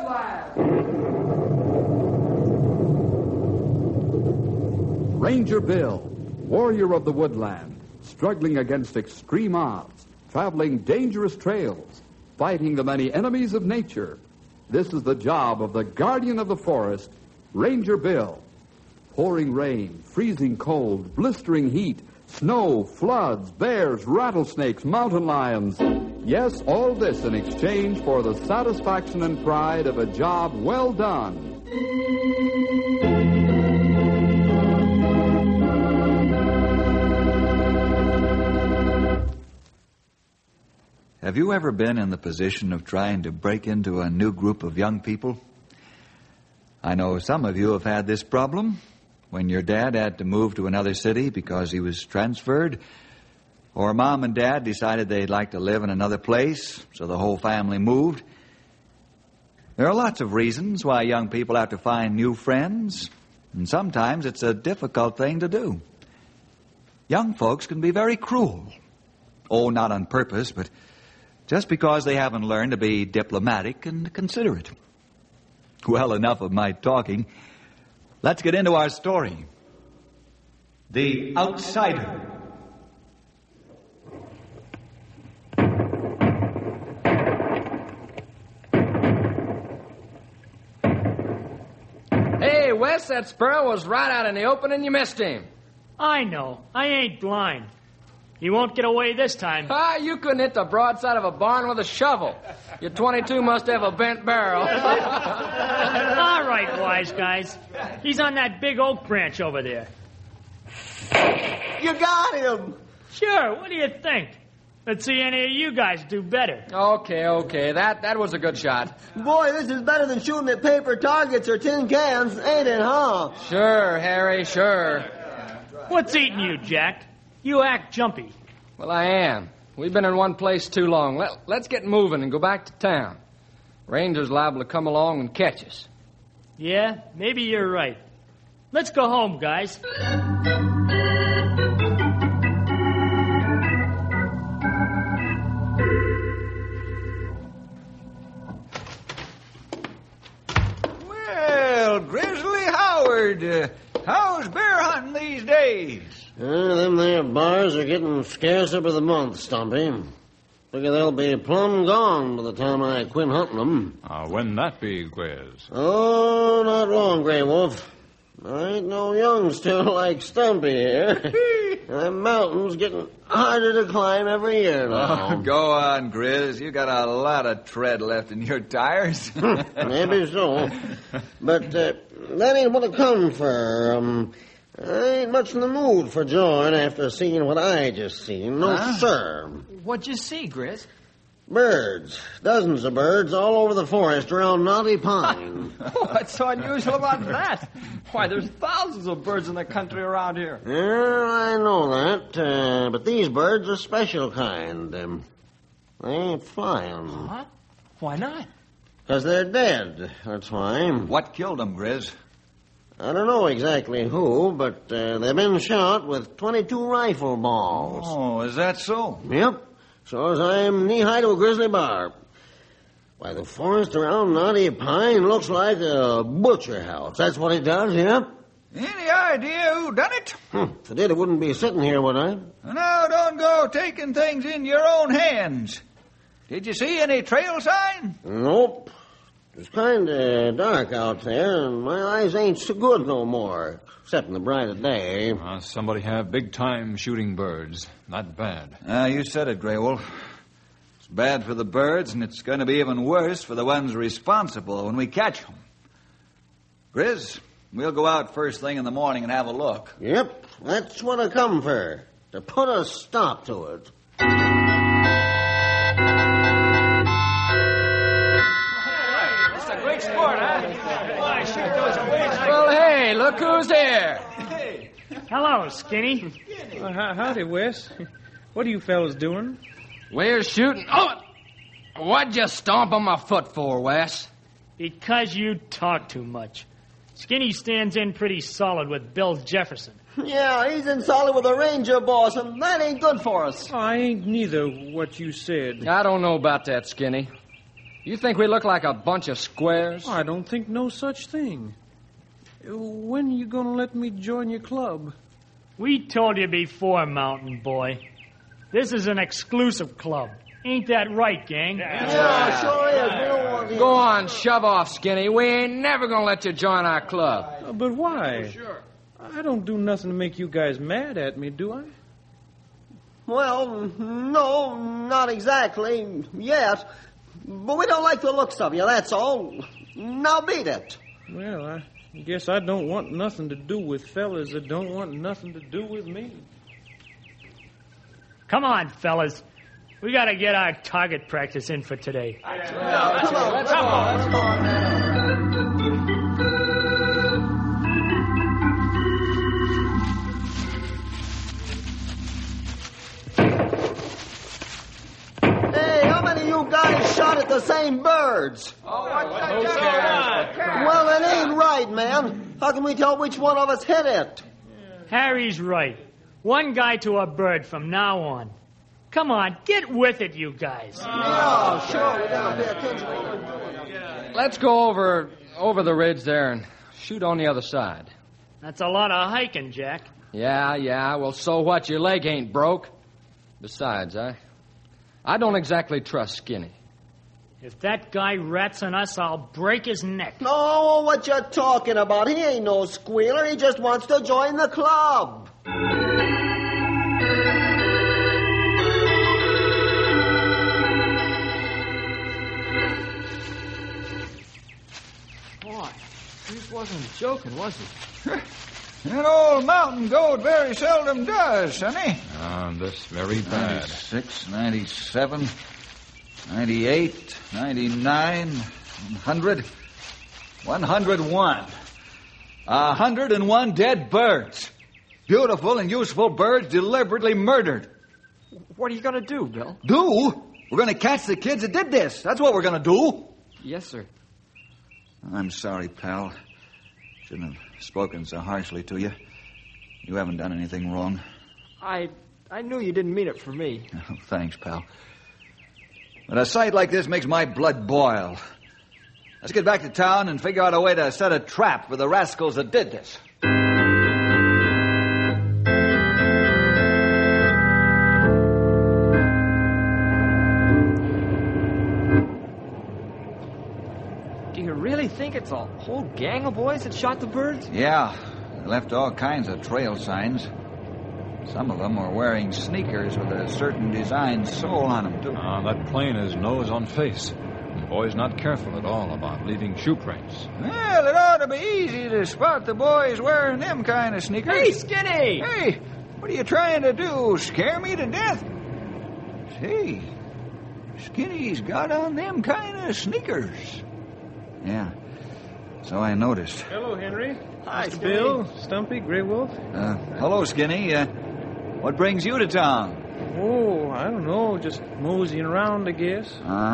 Ranger Bill, warrior of the woodland, struggling against extreme odds, traveling dangerous trails, fighting the many enemies of nature. This is the job of the guardian of the forest, Ranger Bill. Pouring rain, freezing cold, blistering heat, snow, floods, bears, rattlesnakes, mountain lions. Yes, all this in exchange for the satisfaction and pride of a job well done. Have you ever been in the position of trying to break into a new group of young people? I know some of you have had this problem when your dad had to move to another city because he was transferred, or mom and dad decided they'd like to live in another place, so the whole family moved. There are lots of reasons why young people have to find new friends, and sometimes it's a difficult thing to do. Young folks can be very cruel. Oh, not on purpose, but just because they haven't learned to be diplomatic and considerate. Well, enough of my talking. Let's get into our story. The Outsider. Hey, Wes, that sparrow was right out in the open and you missed him. I know. I ain't blind. He won't get away this time. You couldn't hit the broadside of a barn with a shovel. Your 22 must have a bent barrel. All right, wise guys. He's on that big oak branch over there. You got him! Sure, what do you think? Let's see any of you guys do better. Okay. That was a good shot. Boy, this is better than shooting at paper targets or tin cans, ain't it, huh? Sure, Harry, sure. What's eating you, Jack? You act jumpy. Well, I am. We've been in one place too long. Let's get moving and go back to town. Ranger's liable to come along and catch us. Yeah, maybe you're right. Let's go home, guys. Well, Grizzly Howard, how's bear hunting these days? Them there bars are getting scarcer by the month, Stumpy. Figure they'll be plumb gone by the time I quit hunting them. When that be, Quiz? Oh, not long, Grey Wolf. I ain't no young still like Stumpy here. Them mountains getting harder to climb every year now. Oh, go on, Grizz. You got a lot of tread left in your tires. Maybe so. But that ain't what I come for. I ain't much in the mood for joy after seeing what I just seen. No, sir. What'd you see, Grizz? Birds. Dozens of birds all over the forest around Knotty Pine. What's so unusual about that? Why, there's thousands of birds in the country around here. Yeah, I know that. But these birds are special kind. They ain't flying. Huh? Why not? 'Cause they're dead, that's why. What killed them, Grizz? I don't know exactly who, but they've been shot with 22 rifle balls. Oh, is that so? Yep. So as I'm knee-high to a grizzly bear. Why, the forest around Knotty Pine looks like a butcher house. That's what it does, yep. Any idea who done it? If I did, I wouldn't be sitting here, would I? Now, don't go taking things in your own hands. Did you see any trail sign? Nope. It's kind of dark out there, and my eyes ain't so good no more, except in the bright of day. Somebody have big time shooting birds. Not bad. You said it, Grey Wolf. It's bad for the birds, and it's going to be even worse for the ones responsible when we catch them. Grizz, we'll go out first thing in the morning and have a look. Yep, that's what I come for, to put a stop to it. Great sport, huh? Well, hey, look who's here. Hello, Skinny. Howdy, Wes. What are you fellas doing? We're shooting. Oh! What'd you stomp on my foot for, Wes? Because you talk too much. Skinny stands in pretty solid with Bill Jefferson. Yeah, he's in solid with the ranger boss, and that ain't good for us. I ain't neither what you said. I don't know about that, Skinny. You think we look like a bunch of squares? I don't think no such thing. When you gonna let me join your club? We told you before, Mountain Boy. This is an exclusive club. Ain't that right, gang? Yeah, sure is. We don't want you. Go on, shove off, Skinny. We ain't never gonna let you join our club. But why? Sure. I don't do nothing to make you guys mad at me, do I? Well, no, not exactly. Yes. But we don't like the looks of you, that's all. Now beat it. Well, I guess I don't want nothing to do with fellas that don't want nothing to do with me. Come on, fellas. We gotta get our target practice in for today. Come on, let's go. Hey, how many of you guys shot at the same birds? Well, it ain't right, man. How can we tell which one of us hit it? Harry's right. One guy to a bird from now on. Come on, get with it, you guys. Yeah, sure, we gotta pay attention. Let's go over the ridge there and shoot on the other side. That's a lot of hiking, Jack. Yeah. Well, so what? Your leg ain't broke. Besides, I don't exactly trust Skinny. If that guy rats on us, I'll break his neck. No, what you talking about? He ain't no squealer. He just wants to join the club. Boy, he wasn't joking, was he? That old mountain goat very seldom does, Sonny. This very bad. 96, 97, 98, 99, 100, 101. 101 dead birds. Beautiful and useful birds deliberately murdered. What are you going to do, Bill? Do? We're going to catch the kids that did this. That's what we're going to do. Yes, sir. I'm sorry, pal. Shouldn't have spoken so harshly to you. You haven't done anything wrong. I knew you didn't mean it for me. Oh, thanks, pal. But a sight like this makes my blood boil. Let's get back to town and figure out a way to set a trap for the rascals that did this. Do you really think it's a whole gang of boys that shot the birds? Yeah, they left all kinds of trail signs. Some of them were wearing sneakers with a certain design sole on them, too. That plain is nose on face. The boy's not careful at all about leaving shoe prints. Well, it ought to be easy to spot the boys wearing them kind of sneakers. Hey, Skinny! Hey, what are you trying to do? Scare me to death? Say, Skinny's got on them kind of sneakers. Yeah, so I noticed. Hello, Henry. Hi, Mr. Bill, Stumpy, Grey Wolf. Hello, Skinny. What brings you to town? Oh, I don't know, just moseying around, I guess.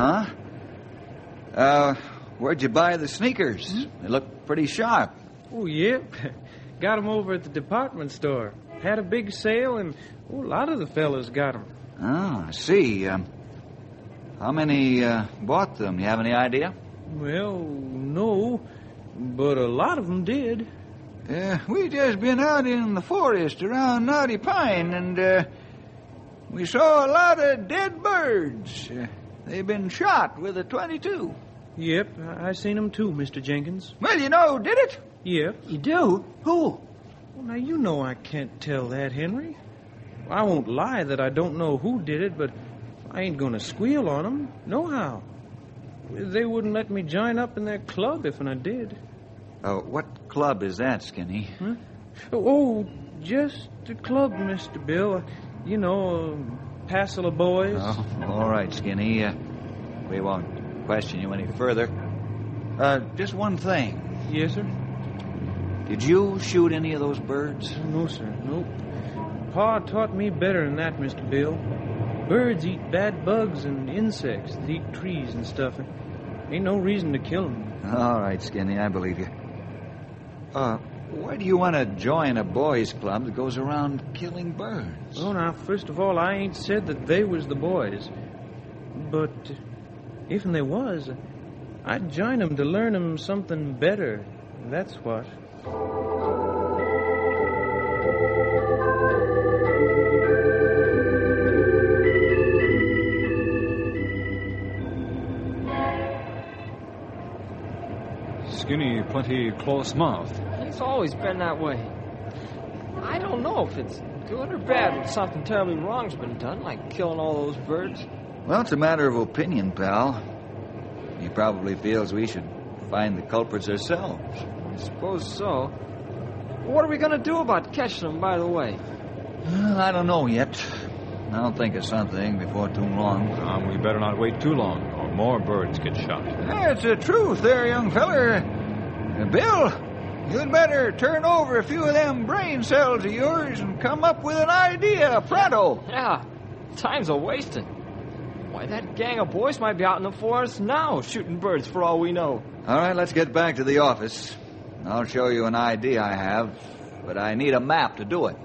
Where'd you buy the sneakers? They look pretty sharp. Oh, yep. Got 'em over at the department store. Had a big sale, and a lot of the fellas got 'em. Oh, I see. How many bought them? You have any idea? Well, no, but a lot of them did. We just been out in the forest around Knotty Pine, and we saw a lot of dead birds. They've been shot with a .22. Yep, I seen 'em too, Mr. Jenkins. Well, you know who did it? Yep. You do? Who? Well, now, you know I can't tell that, Henry. I won't lie that I don't know who did it, but I ain't gonna squeal on 'em, nohow. They wouldn't let me join up in their club if I did. What club is that, Skinny? Huh? Oh, just a club, Mr. Bill. You know, a passel of boys. Oh, all right, Skinny. We won't question you any further. Just one thing. Yes, sir? Did you shoot any of those birds? No, sir. Nope. Pa taught me better than that, Mr. Bill. Birds eat bad bugs and insects that eat trees and stuff. Ain't no reason to kill them. All right, Skinny, I believe you. Why do you want to join a boys' club that goes around killing birds? Well, now, first of all, I ain't said that they was the boys. But If there was, I'd join 'em to learn 'em something better. That's what. Skinny, plenty close-mouthed. He's always been that way. I don't know if it's good or bad when something terribly wrong's been done, like killing all those birds. Well, it's a matter of opinion, pal. He probably feels we should find the culprits ourselves. I suppose so. What are we going to do about catching them, by the way? Well, I don't know yet. I'll think of something before too long. We better not wait too long, or more birds get shot. It's the truth there, young feller. Bill, you'd better turn over a few of them brain cells of yours and come up with an idea pronto. Yeah, time's a-wasting. Why, that gang of boys might be out in the forest now shooting birds for all we know. All right, let's get back to the office. I'll show you an idea I have, but I need a map to do it.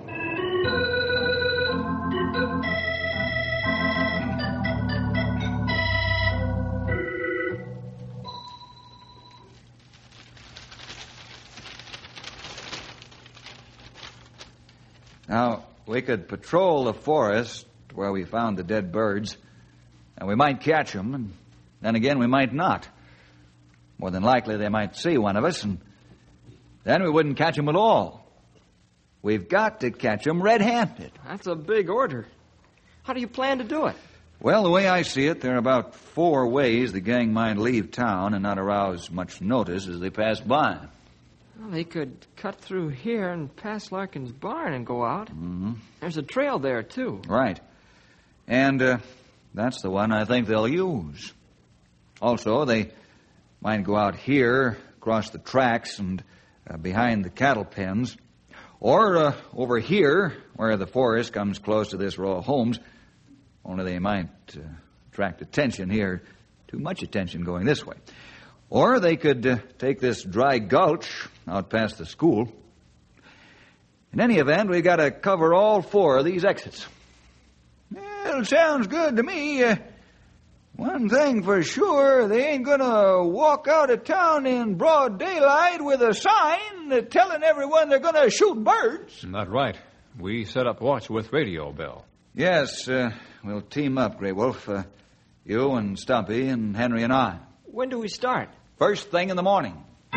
Now, we could patrol the forest where we found the dead birds, and we might catch them, and then again we might not. More than likely they might see one of us, and then we wouldn't catch them at all. We've got to catch them red-handed. That's a big order. How do you plan to do it? Well, the way I see it, there are about 4 ways the gang might leave town and not arouse much notice as they pass by. Well, they could cut through here and past Larkin's barn and go out. Mm-hmm. There's a trail there, too. Right. And that's the one I think they'll use. Also, they might go out here, across the tracks, and behind the cattle pens. Or over here, where the forest comes close to this row of homes. Only they might attract attention here. Too much attention going this way. Or they could take this dry gulch out past the school. In any event, we've got to cover all 4 of these exits. Well, sounds good to me. One thing for sure, they ain't going to walk out of town in broad daylight with a sign telling everyone they're going to shoot birds. That's right. We set up watch with radio, Bill. Yes, we'll team up, Grey Wolf. You and Stumpy and Henry and I. When do we start? First thing in the morning.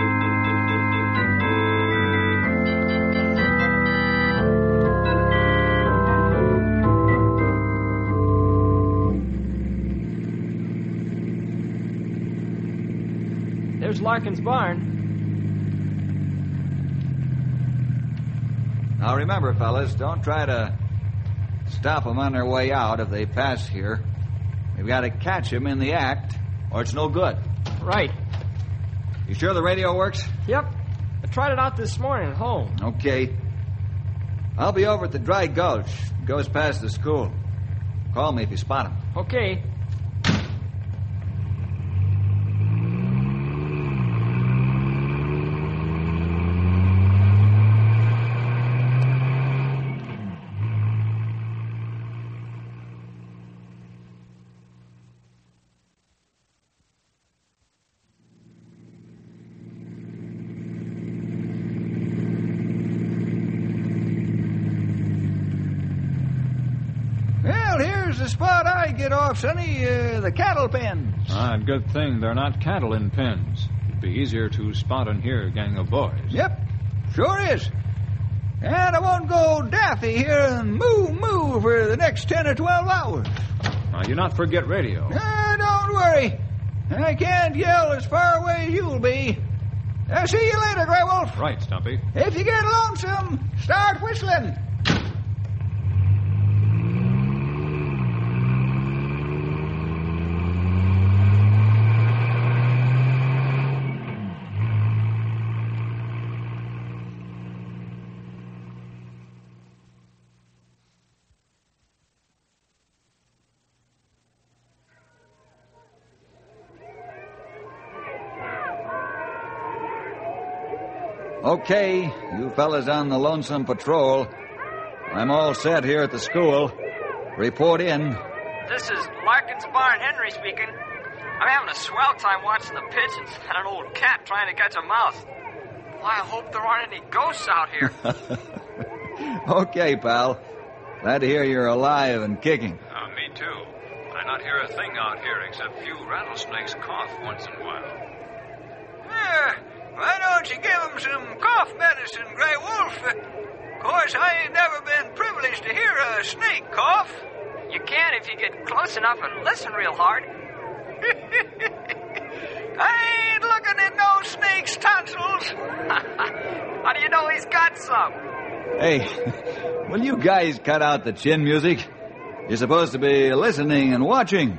There's Larkin's barn. Now remember, fellas, don't try to stop them on their way out if they pass here. We've got to catch them in the act, or it's no good. Right. You sure the radio works? Yep. I tried it out this morning at home. Okay. I'll be over at the Dry Gulch. It goes past the school. Call me if you spot them. Okay. The spot I get off, Sonny, the cattle pens. Good thing they're not cattle in pens. It'd be easier to spot and hear a gang of boys. Yep, sure is. And I won't go daffy here and moo for the next 10 or 12 hours. Now, you not forget radio. Don't worry. I can't yell as far away as you'll be. See you later, Grey Wolf. Right, Stumpy. If you get lonesome, start whistling. Okay, you fellas on the lonesome patrol. I'm all set here at the school. Report in. This is Larkin's barn, Henry speaking. I'm having a swell time watching the pigeons and an old cat trying to catch a mouse. Why, I hope there aren't any ghosts out here. Okay, pal. Glad to hear you're alive and kicking. Me too. I not hear a thing out here except few rattlesnakes cough once in a while. Why don't you give him some cough medicine, Grey Wolf? Of course, I ain't never been privileged to hear a snake cough. You can if you get close enough and listen real hard. I ain't looking at no snake's tonsils. How do you know he's got some? Hey, will you guys cut out the chin music? You're supposed to be listening and watching.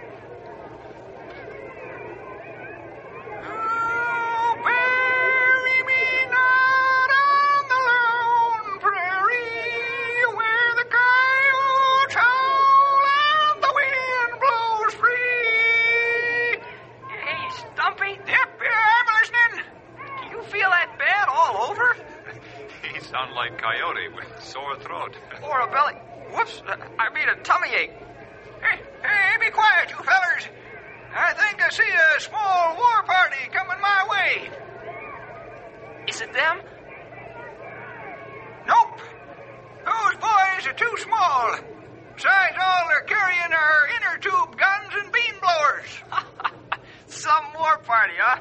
Sound like Coyote with sore throat. Or a belly. Whoops, I mean a tummy ache. Hey, be quiet, you fellers. I think I see a small war party coming my way. Is it them? Nope. Those boys are too small. Besides, all they're carrying are inner tube guns and bean blowers. Some war party, huh?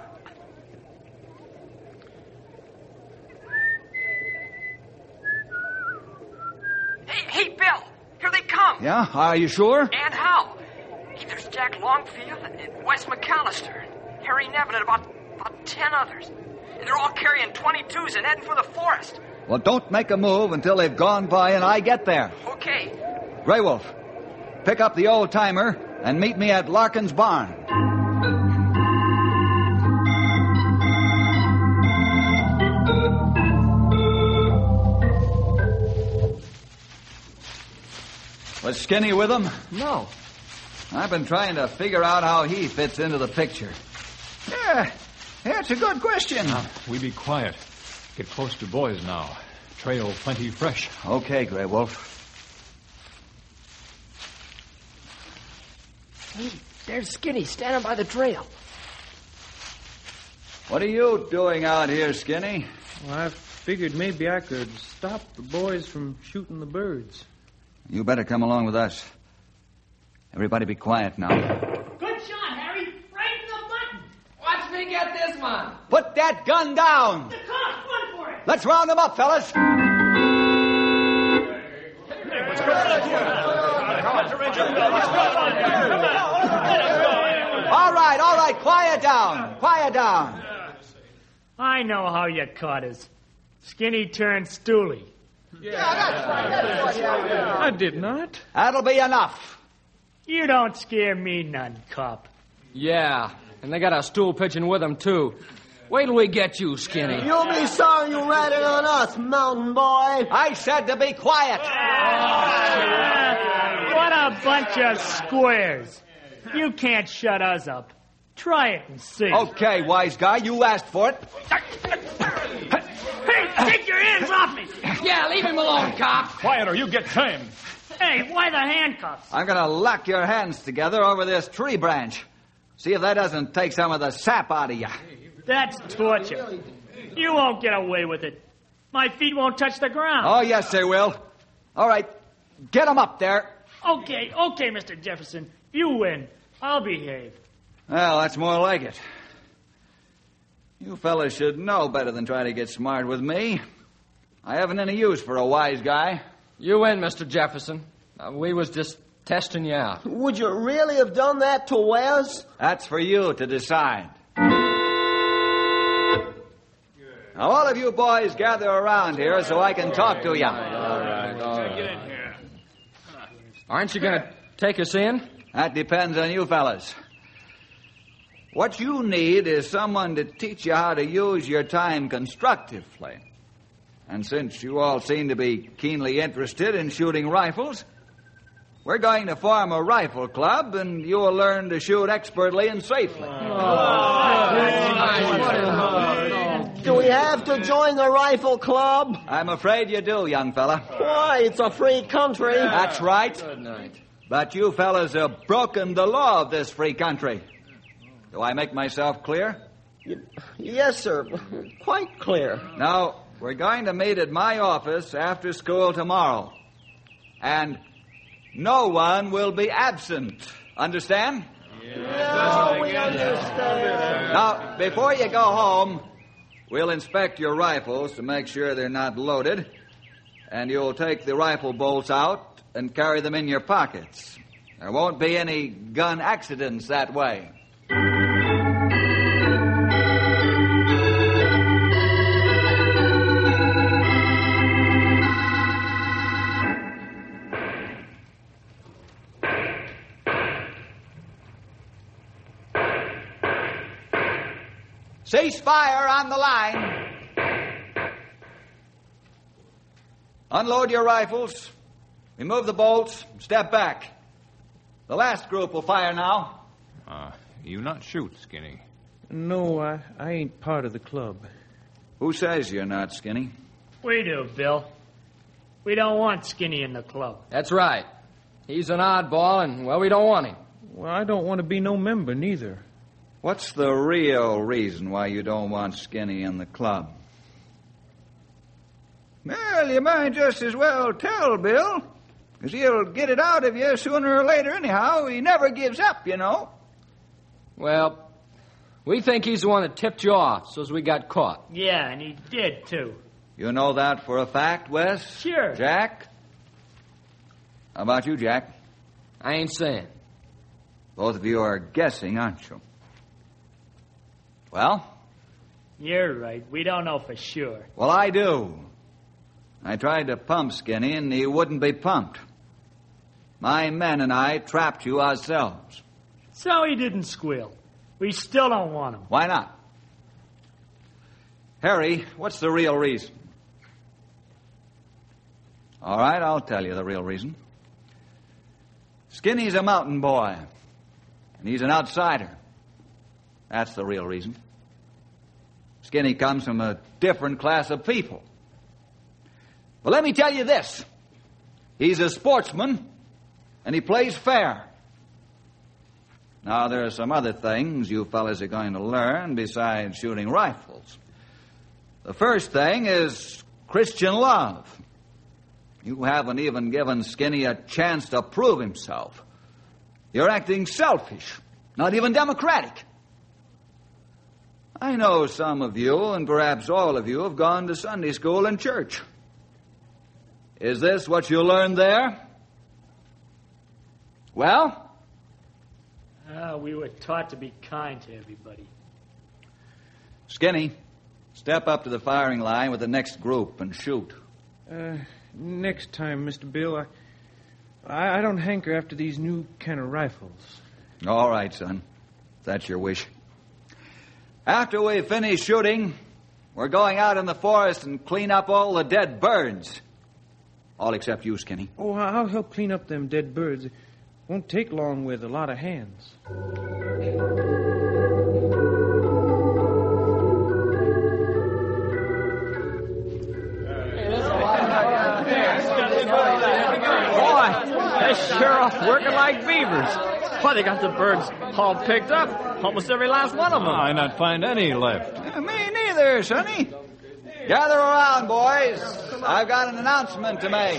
Hey, Bill, here they come. Yeah? Are you sure? And how? Hey, there's Jack Longfield and Wes McAllister, and Harry Nevin, and about 10 others. And they're all carrying 22s and heading for the forest. Well, don't make a move until they've gone by and I get there. Okay. Grey Wolf, pick up the old-timer and meet me at Larkin's barn. Was Skinny with him? No. I've been trying to figure out how he fits into the picture. Yeah, it's a good question. We be quiet. Get close to boys now. Trail plenty fresh. Okay, Grey Wolf. Hey, there's Skinny standing by the trail. What are you doing out here, Skinny? Well, I figured maybe I could stop the boys from shooting the birds. You better come along with us. Everybody be quiet now. Good shot, Harry. Right in the button. Watch me get this one. Put that gun down! The cops, run for it. Let's round them up, fellas. All right, quiet down. I know how you caught us. Skinny turned stoolie. I did not. That'll be enough. You don't scare me none, cop. Yeah, and they got a stool pigeon with them, too. Wait till we get you, Skinny. You'll be sorry you ratted on us, mountain boy. I said to be quiet. What a bunch of squares. You can't shut us up. Try it and see. Okay, wise guy, you asked for it. Hey, take your hands off me. Yeah, leave him alone, cop. Quiet or you get tamed. Hey, why the handcuffs? I'm going to lock your hands together over this tree branch. See if that doesn't take some of the sap out of you. That's torture. You won't get away with it. My feet won't touch the ground. Oh, yes, they will. All right, get them up there. Okay, Mr. Jefferson. You win. I'll behave. Well, that's more like it. You fellas should know better than try to get smart with me. I haven't any use for a wise guy. You win, Mr. Jefferson. We was just testing you out. Would you really have done that to Wes? That's for you to decide. Now, all of you boys gather around here so I can talk to you. All right. Get in here. Aren't you going to take us in? That depends on you fellas. What you need is someone to teach you how to use your time constructively. And since you all seem to be keenly interested in shooting rifles, we're going to form a rifle club, and you will learn to shoot expertly and safely. Do we have to join the rifle club? I'm afraid you do, young fella. Why, it's a free country. That's right. Good night. But you fellas have broken the law of this free country. Do I make myself clear? Yes, sir. Quite clear. Now, we're going to meet at my office after school tomorrow. And no one will be absent. Understand? Yeah, we understand. Now, before you go home, we'll inspect your rifles to make sure they're not loaded. And you'll take the rifle bolts out and carry them in your pockets. There won't be any gun accidents that way. Cease fire on the line. Unload your rifles. Remove the bolts. Step back. The last group will fire now. You not shoot, Skinny. No, I ain't part of the club. Who says you're not, Skinny? We do, Bill. We don't want Skinny in the club. That's right. He's an oddball, and, well, we don't want him. Well, I don't want to be no member, neither. What's the real reason why you don't want Skinny in the club? Well, you might just as well tell Bill, because he'll get it out of you sooner or later anyhow. He never gives up, you know. Well, we think he's the one that tipped you off, so as we got caught. Yeah, and he did, too. You know that for a fact, Wes? Sure. Jack? How about you, Jack? I ain't saying. Both of you are guessing, aren't you? Well? You're right. We don't know for sure. Well, I do. I tried to pump Skinny, and he wouldn't be pumped. My men and I trapped you ourselves. So he didn't squeal. We still don't want him. Why not? Harry, what's the real reason? All right, I'll tell you the real reason. Skinny's a mountain boy, and he's an outsider. That's the real reason. Skinny comes from a different class of people. But let me tell you this. He's a sportsman, and he plays fair. Now, there are some other things you fellas are going to learn besides shooting rifles. The first thing is Christian love. You haven't even given Skinny a chance to prove himself. You're acting selfish, not even democratic. I know some of you, and perhaps all of you, have gone to Sunday school and church. Is this what you learned there? Well? We were taught to be kind to everybody. Skinny, step up to the firing line with the next group and shoot. Next time, Mr. Bill, I don't hanker after these new kind of rifles. All right, son. If that's your wish. After we finish shooting, we're going out in the forest and clean up all the dead birds. All except you, Skinny. Oh, I'll help clean up them dead birds. It won't take long with a lot of hands. They're sure off working like beavers. Why, they got the birds all picked up. Almost every last one of them. I not find any left. Me neither, Sonny. Gather around, boys. I've got an announcement to make.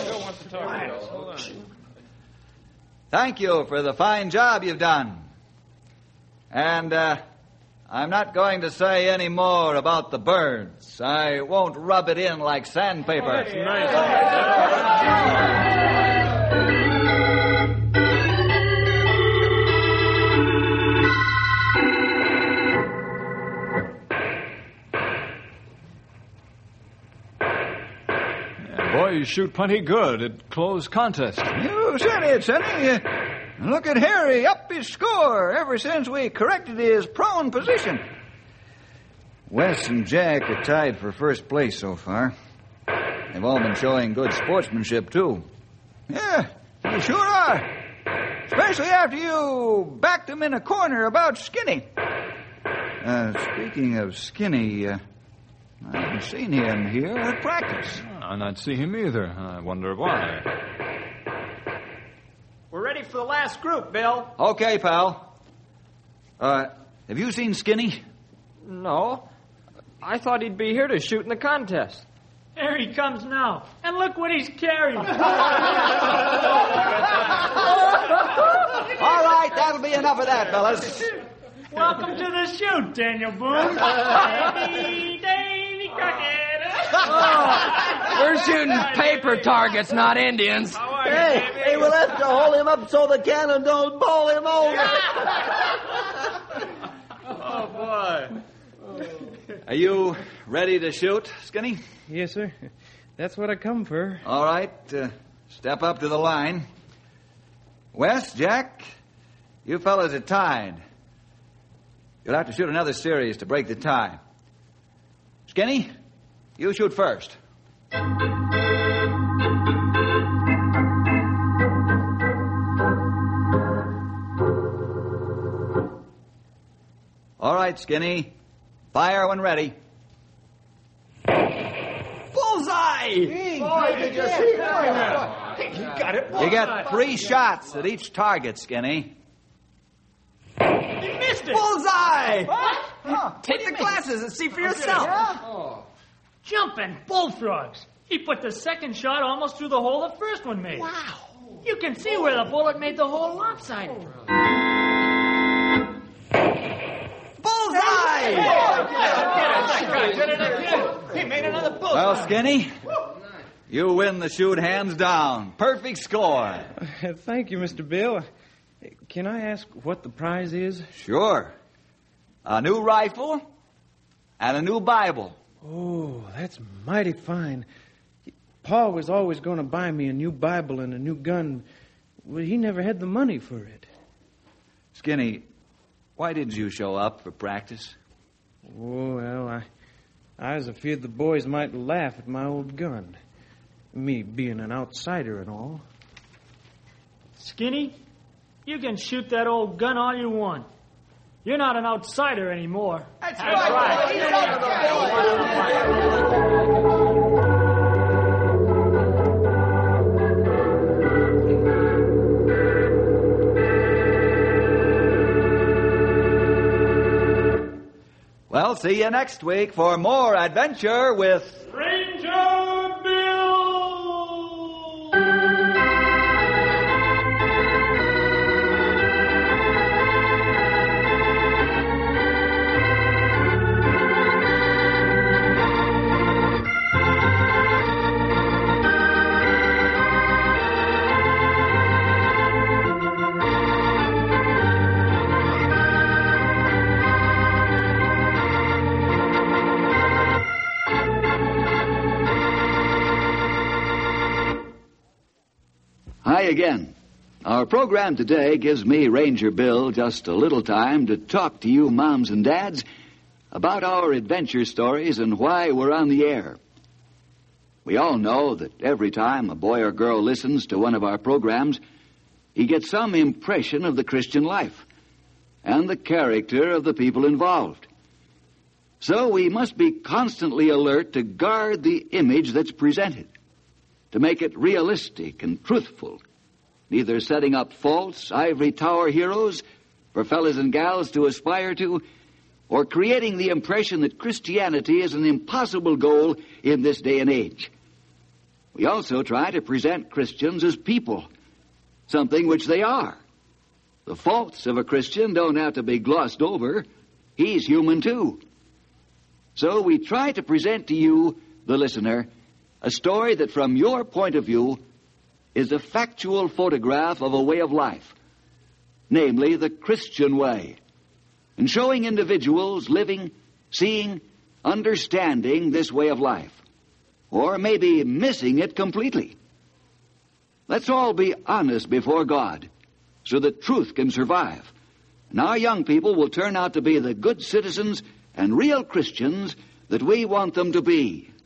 Thank you for the fine job you've done. And I'm not going to say any more about the birds. I won't rub it in like sandpaper. That's nice. Boys shoot plenty good at close contests. You said it, Sonny. Look at Harry, up his score ever since we corrected his prone position. Wes and Jack are tied for first place so far. They've all been showing good sportsmanship, too. Yeah, you sure are. Especially after you backed him in a corner about Skinny. Speaking of Skinny, I haven't seen him here at practice. I not see him either. I wonder why. We're ready for the last group, Bill. Okay, pal. have you seen Skinny? No. I thought he'd be here to shoot in the contest. Here he comes now. And look what he's carrying. All right, that'll be enough of that, fellas. Welcome to the shoot, Daniel Boone. Davy Crockett. We're shooting paper targets, not Indians. Hey, we'll have to hold him up so the cannon don't bowl him over. Oh, boy. Are you ready to shoot, Skinny? Yes, sir. That's what I come for. All right, step up to the line. Wes, Jack, you fellas are tied. You'll have to shoot another series to break the tie. Skinny, you shoot first. All right, Skinny. Fire when ready. Bullseye! Did you see that? He got it. You get 3 shots at each target, Skinny. He missed it. Bullseye! Take the glasses and see for yourself. Jumping bullfrogs. He put the second shot almost through the hole the first one made. Wow. You can see where the bullet made the hole lopsided. Bullseye! He made another bullseye. Well, Skinny, you win the shoot hands down. Perfect score. Thank you, Mr. Bill. Can I ask what the prize is? Sure. A new rifle and a new Bible. Oh, that's mighty fine. Pa was always going to buy me a new Bible and a new gun, but he never had the money for it. Skinny, why didn't you show up for practice? Oh, well, I was afraid the boys might laugh at my old gun. Me being an outsider and all. Skinny, you can shoot that old gun all you want. You're not an outsider anymore. That's right. Well, see you next week for more adventure with Ranger Bill! Hi again. Our program today gives me, Ranger Bill, just a little time to talk to you moms and dads about our adventure stories and why we're on the air. We all know that every time a boy or girl listens to one of our programs, he gets some impression of the Christian life and the character of the people involved. So we must be constantly alert to guard the image that's presented, to make it realistic and truthful, neither setting up false ivory tower heroes for fellas and gals to aspire to, or creating the impression that Christianity is an impossible goal in this day and age. We also try to present Christians as people, something which they are. The faults of a Christian don't have to be glossed over. He's human too. So we try to present to you, the listener, a story that from your point of view is a factual photograph of a way of life, namely the Christian way, and showing individuals living, seeing, understanding this way of life, or maybe missing it completely. Let's all be honest before God so that truth can survive, and our young people will turn out to be the good citizens and real Christians that we want them to be.